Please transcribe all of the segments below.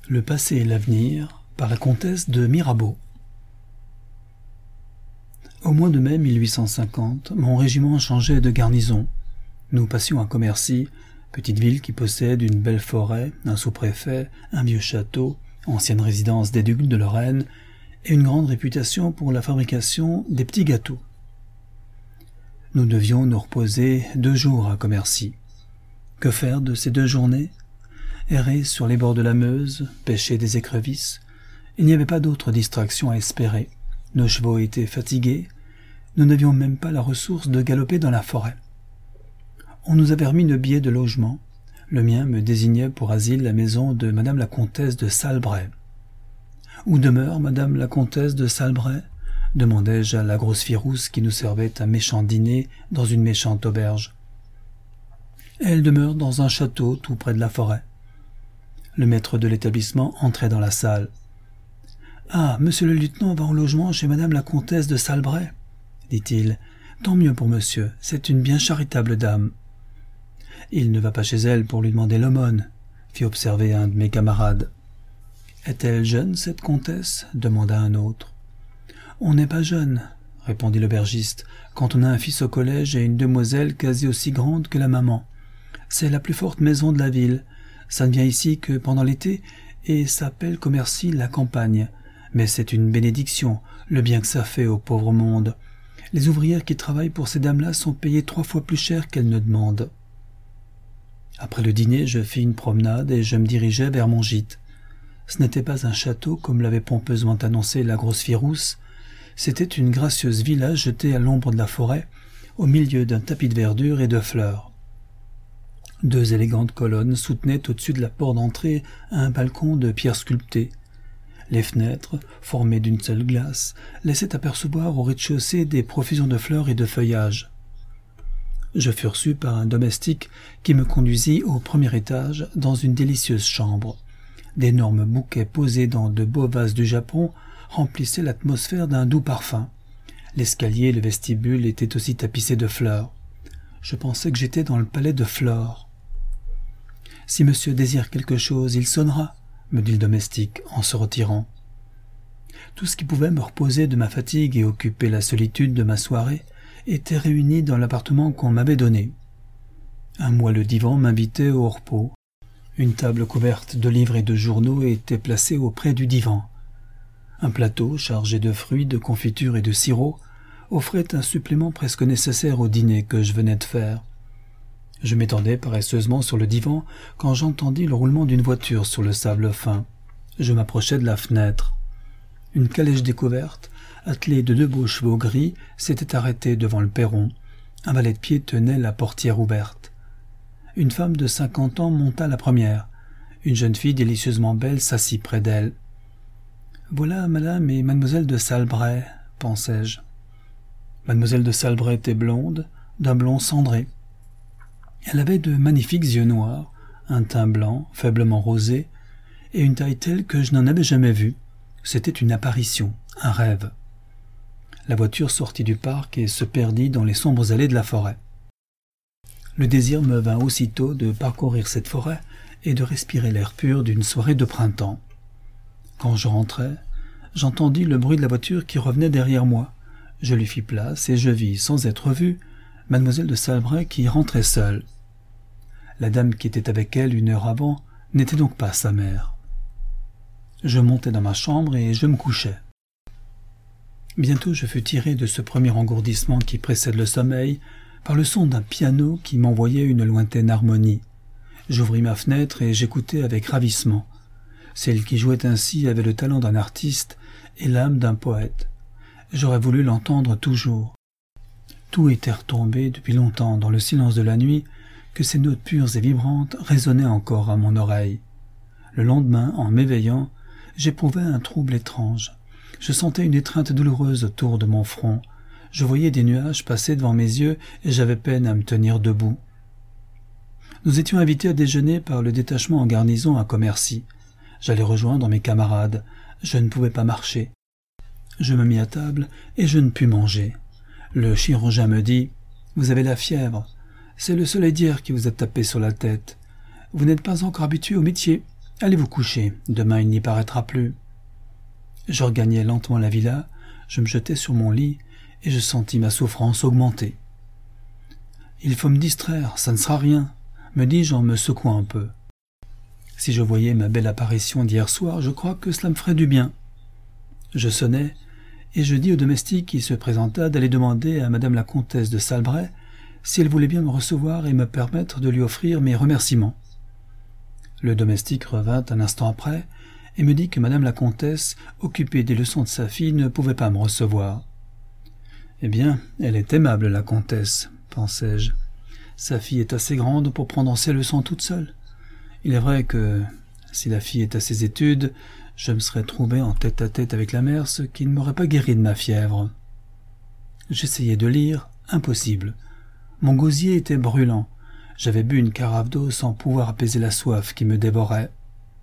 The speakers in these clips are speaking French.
Le passé et l'avenir par la comtesse de Mirabeau. Au mois de mai 1850, mon régiment changeait de garnison. Nous passions à Commercy, petite ville qui possède une belle forêt, un sous-préfet, un vieux château, ancienne résidence des ducs de Lorraine, et une grande réputation pour la fabrication des petits gâteaux. Nous devions nous reposer 2 jours à Commercy. Que faire de ces 2 journées? Errer sur les bords de la Meuse, pêcher des écrevisses. Il n'y avait pas d'autre distraction à espérer. Nos chevaux étaient fatigués. Nous n'avions même pas la ressource de galoper dans la forêt. On nous avait remis 2 billets de logement. Le mien me désignait pour asile la maison de madame la comtesse de Salbret. « Où demeure madame la comtesse de Salbret ?» demandai-je à la grosse fille rousse qui nous servait un méchant dîner dans une méchante auberge. « Elle demeure dans un château tout près de la forêt. » Le maître de l'établissement entrait dans la salle. « Ah, monsieur le lieutenant va en logement chez madame la comtesse de Salbret, » dit-il. « Tant mieux pour monsieur, c'est une bien charitable dame. »« Il ne va pas chez elle pour lui demander l'aumône, » fit observer un de mes camarades. « Est-elle jeune, cette comtesse ?» demanda un autre. « On n'est pas jeune, » répondit l'aubergiste, « quand on a un fils au collège et une demoiselle quasi aussi grande que la maman. C'est la plus forte maison de la ville. Ça ne vient ici que pendant l'été et s'appelle Commercy la campagne. Mais c'est une bénédiction, le bien que ça fait au pauvre monde. Les ouvrières qui travaillent pour ces dames-là sont payées 3 fois plus cher qu'elles ne demandent. » Après le dîner, je fis une promenade et je me dirigeai vers mon gîte. Ce n'était pas un château comme l'avait pompeusement annoncé la grosse fille rousse. C'était une gracieuse villa jetée à l'ombre de la forêt, au milieu d'un tapis de verdure et de fleurs. 2 élégantes colonnes soutenaient au-dessus de la porte d'entrée un balcon de pierre sculptée. Les fenêtres, formées d'une seule glace, laissaient apercevoir au rez-de-chaussée des profusions de fleurs et de feuillages. Je fus reçu par un domestique qui me conduisit au premier étage dans une délicieuse chambre. D'énormes bouquets posés dans de beaux vases du Japon remplissaient l'atmosphère d'un doux parfum. L'escalier et le vestibule étaient aussi tapissés de fleurs. Je pensais que j'étais dans le palais de Flore. « Si monsieur désire quelque chose, il sonnera, » me dit le domestique en se retirant. Tout ce qui pouvait me reposer de ma fatigue et occuper la solitude de ma soirée était réuni dans l'appartement qu'on m'avait donné. Un moelleux divan m'invitait au repos. Une table couverte de livres et de journaux était placée auprès du divan. Un plateau chargé de fruits, de confitures et de sirop offrait un supplément presque nécessaire au dîner que je venais de faire. Je m'étendais paresseusement sur le divan quand j'entendis le roulement d'une voiture sur le sable fin. Je m'approchai de la fenêtre. Une calèche découverte, attelée de 2 beaux chevaux gris, s'était arrêtée devant le perron. Un valet de pied tenait la portière ouverte. Une femme de 50 ans monta la première. Une jeune fille délicieusement belle s'assit près d'elle. « Voilà madame et mademoiselle de Salbret, » pensai-je. Mademoiselle de Salbret était blonde, d'un blond cendré. Elle avait de magnifiques yeux noirs, un teint blanc, faiblement rosé, et une taille telle que je n'en avais jamais vue. C'était une apparition, un rêve. La voiture sortit du parc et se perdit dans les sombres allées de la forêt. Le désir me vint aussitôt de parcourir cette forêt et de respirer l'air pur d'une soirée de printemps. Quand je rentrai, j'entendis le bruit de la voiture qui revenait derrière moi. Je lui fis place et je vis, sans être vu, mademoiselle de Salbret qui rentrait seule. La dame qui était avec elle 1 heure avant n'était donc pas sa mère. Je montai dans ma chambre et je me couchai. Bientôt je fus tiré de ce premier engourdissement qui précède le sommeil par le son d'un piano qui m'envoyait une lointaine harmonie. J'ouvris ma fenêtre et j'écoutai avec ravissement. Celle qui jouait ainsi avait le talent d'un artiste et l'âme d'un poète. J'aurais voulu l'entendre toujours. Tout était retombé depuis longtemps dans le silence de la nuit, que ces notes pures et vibrantes résonnaient encore à mon oreille. Le lendemain, en m'éveillant, j'éprouvais un trouble étrange. Je sentais une étreinte douloureuse autour de mon front. Je voyais des nuages passer devant mes yeux et j'avais peine à me tenir debout. Nous étions invités à déjeuner par le détachement en garnison à Commercy. J'allais rejoindre mes camarades. Je ne pouvais pas marcher. Je me mis à table et je ne pus manger. Le chirurgien me dit « Vous avez la fièvre. C'est le soleil d'hier qui vous a tapé sur la tête. Vous n'êtes pas encore habitué au métier. Allez vous coucher, demain il n'y paraîtra plus. Je regagnai lentement la villa, je me jetai sur mon lit, et je sentis ma souffrance augmenter. Il faut me distraire, ça ne sera rien, me dis-je en me secouant un peu. Si je voyais ma belle apparition d'hier soir, je crois que cela me ferait du bien. Je sonnai, et je dis au domestique qui se présenta d'aller demander à madame la comtesse de Salbret si elle voulait bien me recevoir et me permettre de lui offrir mes remerciements. Le domestique revint un instant après et me dit que madame la comtesse, occupée des leçons de sa fille, ne pouvait pas me recevoir. Eh bien, elle est aimable, la comtesse, pensai-je. Sa fille est assez grande pour prendre ses leçons toute seule. Il est vrai que, si la fille est à ses études, je me serais trouvé en tête-à-tête avec la mère, ce qui ne m'aurait pas guéri de ma fièvre. J'essayais de lire, impossible. Mon gosier était brûlant. J'avais bu une carafe d'eau sans pouvoir apaiser la soif qui me dévorait.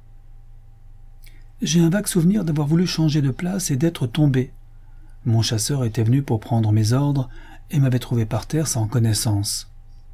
J'ai un vague souvenir d'avoir voulu changer de place et d'être tombé. Mon chasseur était venu pour prendre mes ordres et m'avait trouvé par terre sans connaissance.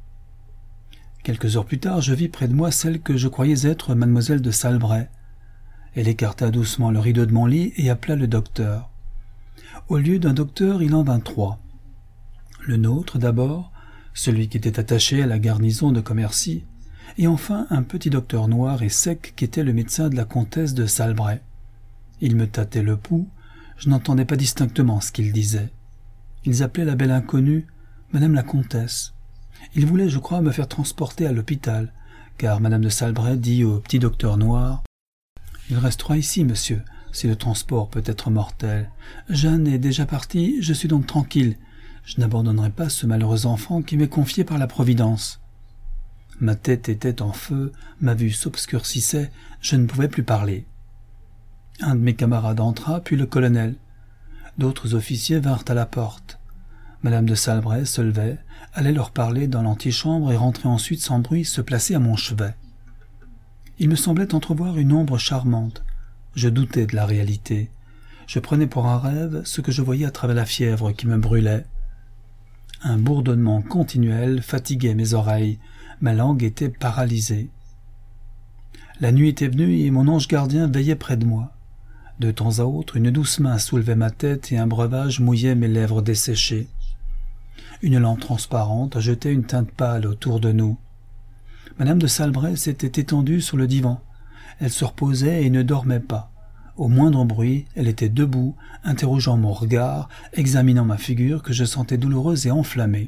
Quelques heures plus tard, je vis près de moi celle que je croyais être mademoiselle de Salbret. Elle écarta doucement le rideau de mon lit et appela le docteur. Au lieu d'un docteur, il en vint 3. Le nôtre d'abord, celui qui était attaché à la garnison de Commercy, et enfin un petit docteur noir et sec qui était le médecin de la comtesse de Salbret. Il me tâtait le pouls, je n'entendais pas distinctement ce qu'il disait. Ils appelaient la belle inconnue madame la comtesse. Ils voulaient, je crois, me faire transporter à l'hôpital, car madame de Salbret dit au petit docteur noir « Il restera ici, monsieur, si le transport peut être mortel. Jeanne est déjà partie, je suis donc tranquille. Je n'abandonnerai pas ce malheureux enfant qui m'est confié par la Providence. » Ma tête était en feu, ma vue s'obscurcissait, je ne pouvais plus parler. Un de mes camarades entra, puis le colonel. D'autres officiers vinrent à la porte. Madame de Salbret se levait, allait leur parler dans l'antichambre et rentrait ensuite sans bruit se placer à mon chevet. Il me semblait entrevoir une ombre charmante. Je doutais de la réalité. Je prenais pour un rêve ce que je voyais à travers la fièvre qui me brûlait. Un bourdonnement continuel fatiguait mes oreilles. Ma langue était paralysée. La nuit était venue et mon ange gardien veillait près de moi. De temps à autre, une douce main soulevait ma tête et un breuvage mouillait mes lèvres desséchées. Une lampe transparente jetait une teinte pâle autour de nous. Madame de Salbret s'était étendue sur le divan. Elle se reposait et ne dormait pas. Au moindre bruit, elle était debout, interrogeant mon regard, examinant ma figure que je sentais douloureuse et enflammée.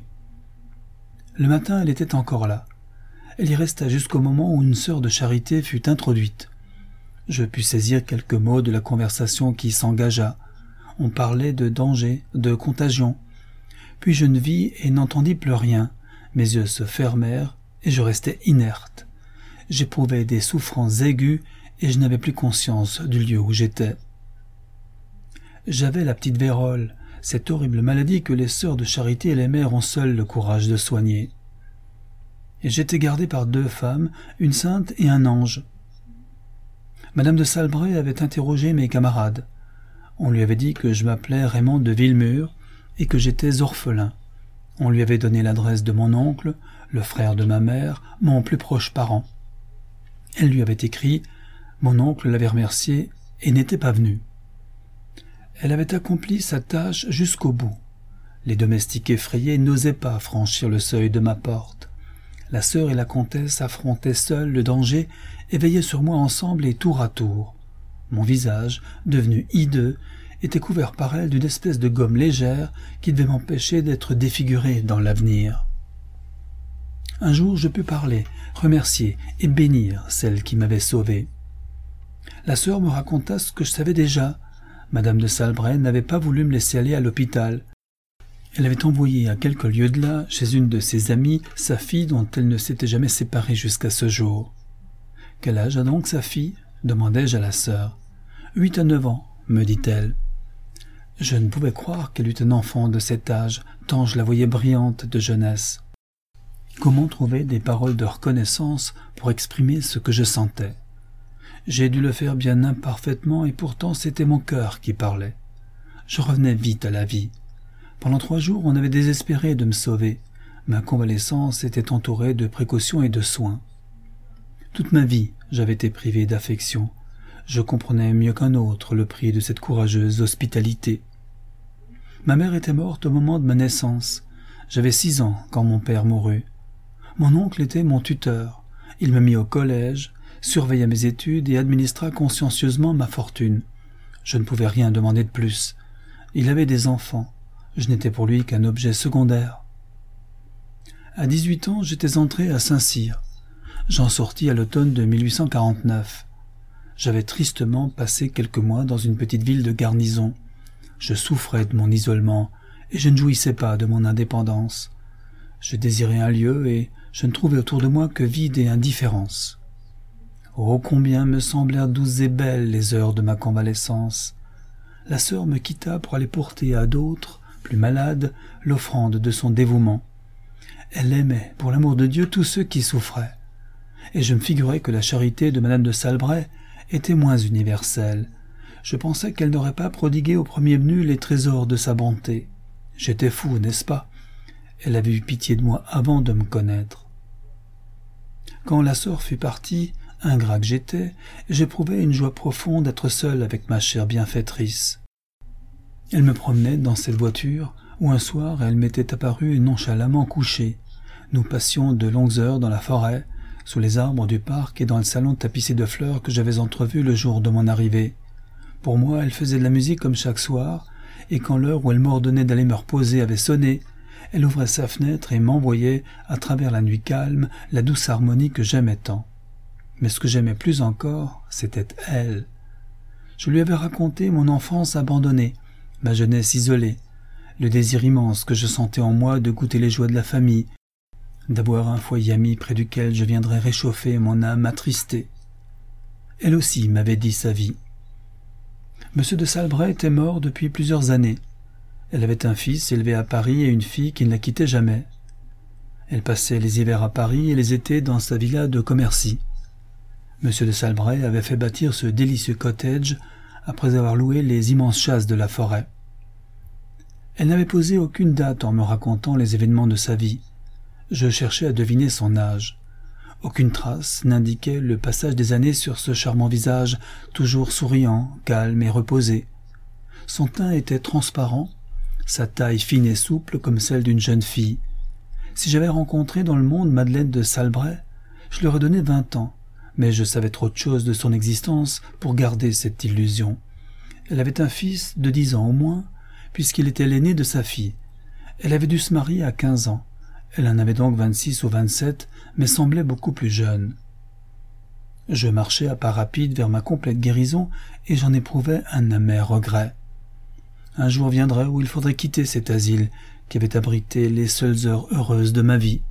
Le matin, elle était encore là. Elle y resta jusqu'au moment où une sœur de charité fut introduite. Je pus saisir quelques mots de la conversation qui s'engagea. On parlait de danger, de contagion. Puis je ne vis et n'entendis plus rien. Mes yeux se fermèrent et je restai inerte. J'éprouvais des souffrances aiguës et je n'avais plus conscience du lieu où j'étais. J'avais la petite vérole, cette horrible maladie que les sœurs de charité et les mères ont seules le courage de soigner. Et j'étais gardé par 2 femmes, une sainte et un ange. Madame de Salbret avait interrogé mes camarades. On lui avait dit que je m'appelais Raymond de Villemur et que j'étais orphelin. On lui avait donné l'adresse de mon oncle, le frère de ma mère, mon plus proche parent. Elle lui avait écrit, mon oncle l'avait remercié et n'était pas venu. Elle avait accompli sa tâche jusqu'au bout. Les domestiques effrayés n'osaient pas franchir le seuil de ma porte. La sœur et la comtesse affrontaient seules le danger et veillaient sur moi ensemble et tour à tour. Mon visage, devenu hideux, était couvert par elle d'une espèce de gomme légère qui devait m'empêcher d'être défiguré dans l'avenir. Un jour, je pus parler, remercier et bénir celle qui m'avait sauvé. La sœur me raconta ce que je savais déjà. Madame de Salbret n'avait pas voulu me laisser aller à l'hôpital. Elle avait envoyé à quelques lieues de là, chez une de ses amies, sa fille dont elle ne s'était jamais séparée jusqu'à ce jour. « Quel âge a donc sa fille ?» demandai-je à la sœur. « 8 à 9 ans, me dit-elle. Je ne pouvais croire qu'elle eût un enfant de cet âge, tant je la voyais brillante de jeunesse. Comment trouver des paroles de reconnaissance pour exprimer ce que je sentais? J'ai dû le faire bien imparfaitement et pourtant c'était mon cœur qui parlait. Je revenais vite à la vie. Pendant 3 jours, on avait désespéré de me sauver. Ma convalescence était entourée de précautions et de soins. Toute ma vie, j'avais été privé d'affection. Je comprenais mieux qu'un autre le prix de cette courageuse hospitalité. Ma mère était morte au moment de ma naissance. J'avais 6 ans quand mon père mourut. Mon oncle était mon tuteur. Il me mit au collège, surveilla mes études et administra consciencieusement ma fortune. Je ne pouvais rien demander de plus. Il avait des enfants. Je n'étais pour lui qu'un objet secondaire. À 18 ans, j'étais entré à Saint-Cyr. J'en sortis à l'automne de 1849. J'avais tristement passé quelques mois dans une petite ville de garnison. Je souffrais de mon isolement et je ne jouissais pas de mon indépendance. Je désirais un lieu et je ne trouvais autour de moi que vide et indifférence. Oh, combien me semblèrent douces et belles les heures de ma convalescence. La sœur me quitta pour aller porter à d'autres, plus malades, l'offrande de son dévouement. Elle aimait, pour l'amour de Dieu, tous ceux qui souffraient. Et je me figurais que la charité de madame de Salbret était moins universelle. Je pensais qu'elle n'aurait pas prodigué au premier venu les trésors de sa bonté. J'étais fou, n'est-ce pas? Elle avait eu pitié de moi avant de me connaître. Quand la sœur fut partie, ingrat que j'étais, j'éprouvais une joie profonde d'être seul avec ma chère bienfaitrice. Elle me promenait dans cette voiture où un soir elle m'était apparue nonchalamment couchée. Nous passions de longues heures dans la forêt, sous les arbres du parc et dans le salon tapissé de fleurs que j'avais entrevu le jour de mon arrivée. Pour moi, elle faisait de la musique comme chaque soir, et quand l'heure où elle m'ordonnait d'aller me reposer avait sonné, elle ouvrait sa fenêtre et m'envoyait, à travers la nuit calme, la douce harmonie que j'aimais tant. Mais ce que j'aimais plus encore, c'était elle. Je lui avais raconté mon enfance abandonnée, ma jeunesse isolée, le désir immense que je sentais en moi de goûter les joies de la famille, d'avoir un foyer ami près duquel je viendrais réchauffer mon âme attristée. Elle aussi m'avait dit sa vie. Monsieur de Salbret était mort depuis plusieurs années. Elle avait un fils élevé à Paris et une fille qui ne la quittait jamais. Elle passait les hivers à Paris et les étés dans sa villa de Commercy. Monsieur de Salbret avait fait bâtir ce délicieux cottage après avoir loué les immenses chasses de la forêt. Elle n'avait posé aucune date en me racontant les événements de sa vie. Je cherchais à deviner son âge. Aucune trace n'indiquait le passage des années sur ce charmant visage, toujours souriant, calme et reposé. Son teint était transparent, sa taille fine et souple comme celle d'une jeune fille. Si j'avais rencontré dans le monde Madeleine de Salbret, je lui aurais donné 20 ans, mais je savais trop de choses de son existence pour garder cette illusion. Elle avait un fils de 10 ans au moins, puisqu'il était l'aîné de sa fille. Elle avait dû se marier à 15 ans. Elle en avait donc 26 ou 27, mais semblait beaucoup plus jeune. Je marchais à pas rapides vers ma complète guérison et j'en éprouvais un amer regret. Un jour viendrait où il faudrait quitter cet asile qui avait abrité les seules heures heureuses de ma vie.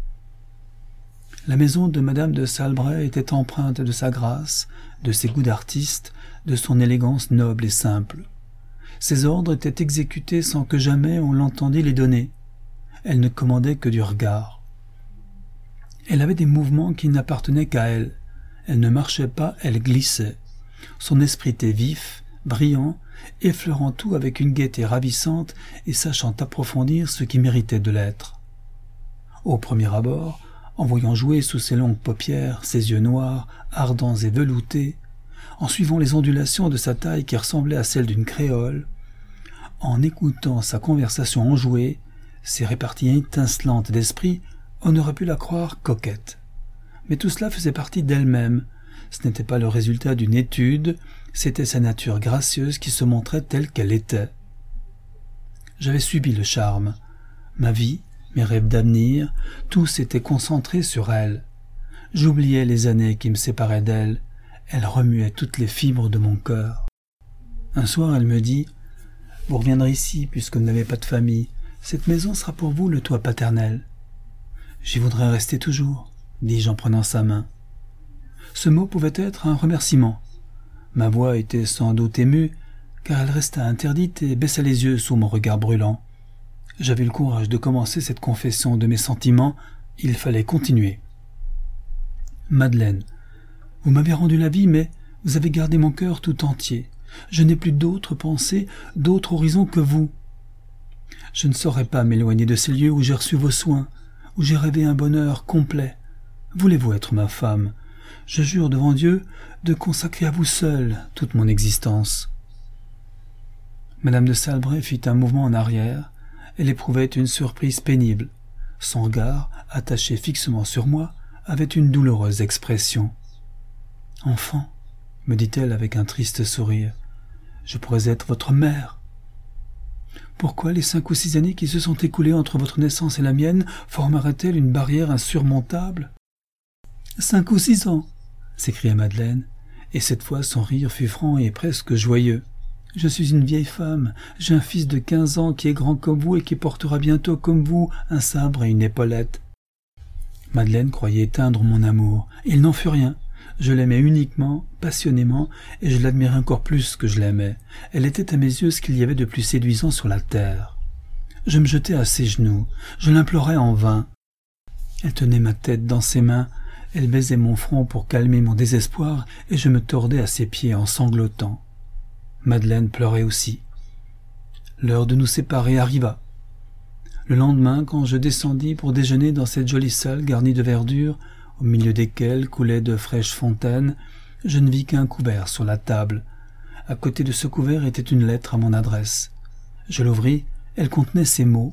La maison de madame de Salbret était empreinte de sa grâce, de ses goûts d'artiste, de son élégance noble et simple. Ses ordres étaient exécutés sans que jamais on l'entendît les donner. Elle ne commandait que du regard. Elle avait des mouvements qui n'appartenaient qu'à elle. Elle ne marchait pas, elle glissait. Son esprit était vif, brillant, effleurant tout avec une gaieté ravissante et sachant approfondir ce qui méritait de l'être. Au premier abord, en voyant jouer sous ses longues paupières, ses yeux noirs, ardents et veloutés, en suivant les ondulations de sa taille qui ressemblait à celle d'une créole, en écoutant sa conversation enjouée, ses réparties étincelantes d'esprit, on aurait pu la croire coquette. Mais tout cela faisait partie d'elle-même. Ce n'était pas le résultat d'une étude, c'était sa nature gracieuse qui se montrait telle qu'elle était. J'avais subi le charme. Ma vie, mes rêves d'avenir, tout s'était concentré sur elle. J'oubliais les années qui me séparaient d'elle. Elle remuait toutes les fibres de mon cœur. Un soir, elle me dit « Vous reviendrez ici puisque vous n'avez pas de famille. Cette maison sera pour vous le toit paternel. » « J'y voudrais rester toujours, » dis-je en prenant sa main. Ce mot pouvait être un remerciement. Ma voix était sans doute émue, car elle resta interdite et baissa les yeux sous mon regard brûlant. J'avais le courage de commencer cette confession de mes sentiments, il fallait continuer. « Madeleine, vous m'avez rendu la vie, mais vous avez gardé mon cœur tout entier. Je n'ai plus d'autres pensées, d'autres horizons que vous. Je ne saurais pas m'éloigner de ces lieux où j'ai reçu vos soins, où j'ai rêvé un bonheur complet. Voulez-vous être ma femme? Je jure devant Dieu de consacrer à vous seul toute mon existence. » Madame de Salbray fit un mouvement en arrière. Elle éprouvait une surprise pénible. Son regard, attaché fixement sur moi, avait une douloureuse expression. « Enfant, » me dit-elle avec un triste sourire, « je pourrais être votre mère. Pourquoi les 5 ou 6 années qui se sont écoulées entre votre naissance et la mienne formeraient-elles une barrière insurmontable ?»« 5 ou 6 ans !» s'écria Madeleine, et cette fois son rire fut franc et presque joyeux. « Je suis une vieille femme, j'ai un fils de 15 ans qui est grand comme vous et qui portera bientôt comme vous un sabre et une épaulette. » Madeleine croyait éteindre mon amour. Il n'en fut rien. Je l'aimais uniquement, passionnément, et je l'admirais encore plus que je l'aimais. Elle était à mes yeux ce qu'il y avait de plus séduisant sur la terre. Je me jetai à ses genoux, je l'implorais en vain. Elle tenait ma tête dans ses mains, elle baisait mon front pour calmer mon désespoir, et je me tordais à ses pieds en sanglotant. Madeleine pleurait aussi. L'heure de nous séparer arriva. Le lendemain, quand je descendis pour déjeuner dans cette jolie salle garnie de verdure, au milieu desquelles coulaient de fraîches fontaines, je ne vis qu'un couvert sur la table. À côté de ce couvert était une lettre à mon adresse. Je l'ouvris, elle contenait ces mots.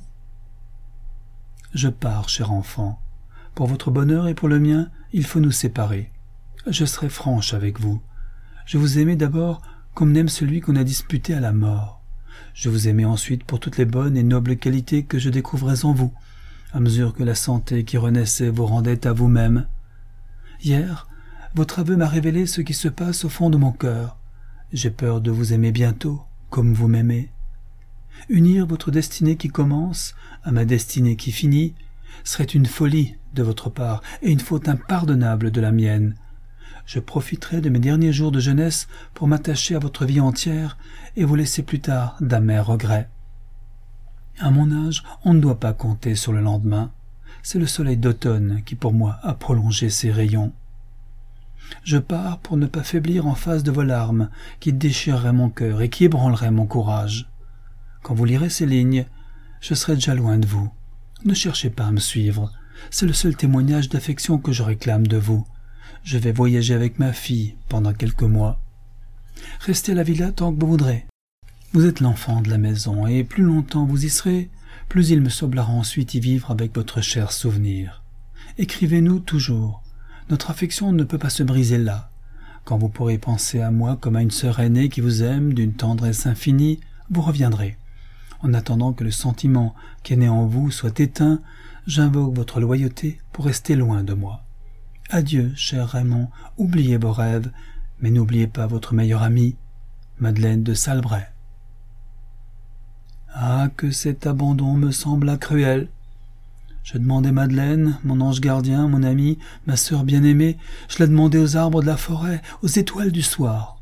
« Je pars, cher enfant. Pour votre bonheur et pour le mien, il faut nous séparer. Je serai franche avec vous. Je vous aimais d'abord comme n'aime celui qu'on a disputé à la mort. Je vous aimais ensuite pour toutes les bonnes et nobles qualités que je découvrais en vous, à mesure que la santé qui renaissait vous rendait à vous-même. Hier, votre aveu m'a révélé ce qui se passe au fond de mon cœur. J'ai peur de vous aimer bientôt, comme vous m'aimez. Unir votre destinée qui commence à ma destinée qui finit serait une folie de votre part et une faute impardonnable de la mienne. Je profiterai de mes derniers jours de jeunesse pour m'attacher à votre vie entière et vous laisser plus tard d'amers regrets. À mon âge, on ne doit pas compter sur le lendemain. C'est le soleil d'automne qui, pour moi, a prolongé ses rayons. Je pars pour ne pas faiblir en face de vos larmes qui déchireraient mon cœur et qui ébranleraient mon courage. Quand vous lirez ces lignes, je serai déjà loin de vous. Ne cherchez pas à me suivre. C'est le seul témoignage d'affection que je réclame de vous. Je vais voyager avec ma fille pendant quelques mois. Restez à la villa tant que vous voudrez. Vous êtes l'enfant de la maison, et plus longtemps vous y serez, plus il me semblera ensuite y vivre avec votre cher souvenir. Écrivez-nous toujours. Notre affection ne peut pas se briser là. Quand vous pourrez penser à moi comme à une sœur aînée qui vous aime d'une tendresse infinie, vous reviendrez. En attendant que le sentiment qui est né en vous soit éteint, j'invoque votre loyauté pour rester loin de moi. Adieu, cher Raymond, oubliez vos rêves, mais n'oubliez pas votre meilleure amie, Madeleine de Salbray. Ah, que cet abandon me sembla cruel. Je demandais Madeleine, mon ange gardien, mon ami, ma sœur bien-aimée, je la demandais aux arbres de la forêt, aux étoiles du soir.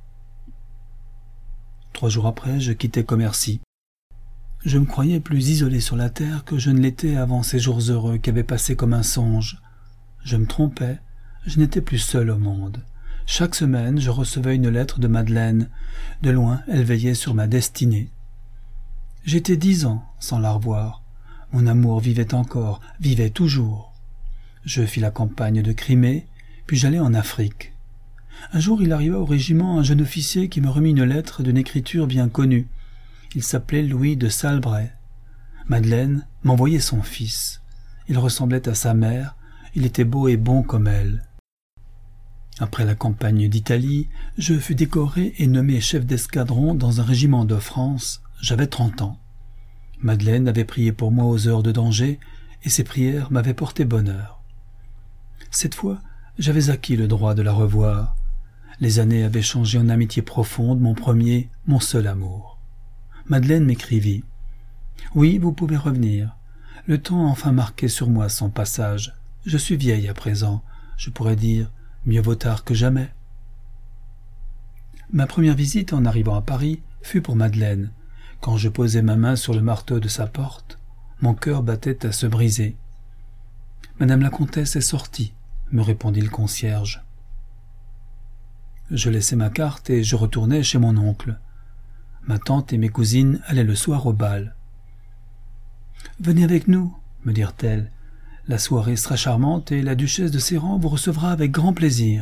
3 jours après, je quittai Commercy. Je me croyais plus isolé sur la terre que je ne l'étais avant ces jours heureux qui avaient passé comme un songe. Je me trompais, je n'étais plus seul au monde. Chaque semaine, je recevais une lettre de Madeleine. De loin, elle veillait sur ma destinée. J'étais 10 ans sans la revoir. Mon amour vivait encore, vivait toujours. Je fis la campagne de Crimée, puis j'allai en Afrique. Un jour, il arriva au régiment un jeune officier qui me remit une lettre d'une écriture bien connue. Il s'appelait Louis de Salbray. Madeleine m'envoyait son fils. Il ressemblait à sa mère, il était beau et bon comme elle. Après la campagne d'Italie, je fus décoré et nommé chef d'escadron dans un régiment de France. J'avais 30 ans. Madeleine avait prié pour moi aux heures de danger, et ses prières m'avaient porté bonheur. Cette fois, j'avais acquis le droit de la revoir. Les années avaient changé en amitié profonde mon premier, mon seul amour. Madeleine m'écrivit. « Oui, vous pouvez revenir. Le temps a enfin marqué sur moi son passage. Je suis vieille à présent. Je pourrais dire, mieux vaut tard que jamais. » Ma première visite en arrivant à Paris fut pour Madeleine. Quand je posai ma main sur le marteau de sa porte, mon cœur battait à se briser. « Madame la comtesse est sortie, » me répondit le concierge. Je laissai ma carte et je retournai chez mon oncle. Ma tante et mes cousines allaient le soir au bal. « Venez avec nous, » me dirent-elles. « La soirée sera charmante et la duchesse de Sérent vous recevra avec grand plaisir. »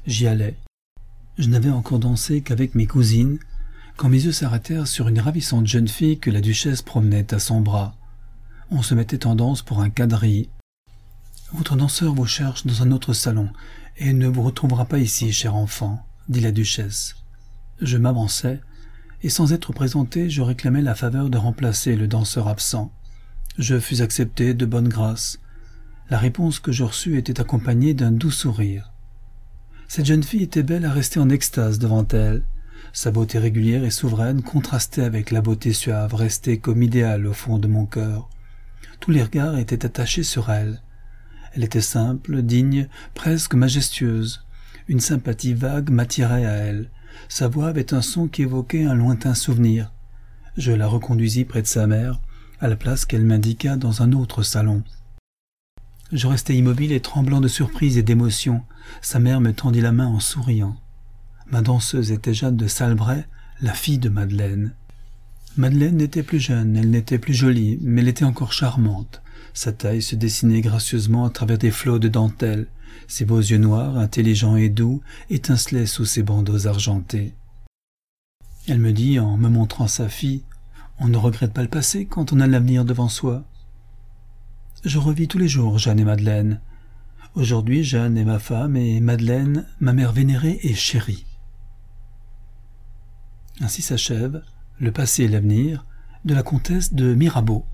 J'y allais. Je n'avais encore dansé qu'avec mes cousines, quand mes yeux s'arrêtèrent sur une ravissante jeune fille que la duchesse promenait à son bras. On se mettait en danse pour un quadrille. « Votre danseur vous cherche dans un autre salon, et ne vous retrouvera pas ici, cher enfant, » dit la duchesse. Je m'avançai, et sans être présenté, je réclamai la faveur de remplacer le danseur absent. Je fus accepté de bonne grâce. La réponse que je reçus était accompagnée d'un doux sourire. Cette jeune fille était belle à rester en extase devant elle. Sa beauté régulière et souveraine contrastait avec la beauté suave, restée comme idéale au fond de mon cœur. Tous les regards étaient attachés sur elle. Elle était simple, digne, presque majestueuse. Une sympathie vague m'attirait à elle. Sa voix avait un son qui évoquait un lointain souvenir. Je la reconduisis près de sa mère, à la place qu'elle m'indiqua dans un autre salon. Je restai immobile et tremblant de surprise et d'émotion. Sa mère me tendit la main en souriant. Ma danseuse était Jeanne de Salbret, la fille de Madeleine. Madeleine n'était plus jeune, elle n'était plus jolie, mais elle était encore charmante. Sa taille se dessinait gracieusement à travers des flots de dentelle. Ses beaux yeux noirs, intelligents et doux, étincelaient sous ses bandeaux argentés. Elle me dit, en me montrant sa fille, « On ne regrette pas le passé quand on a l'avenir devant soi. » Je revis tous les jours Jeanne et Madeleine. Aujourd'hui, Jeanne est ma femme et Madeleine, ma mère vénérée et chérie. Ainsi s'achève Le passé et l'avenir de la comtesse de Mirabeau.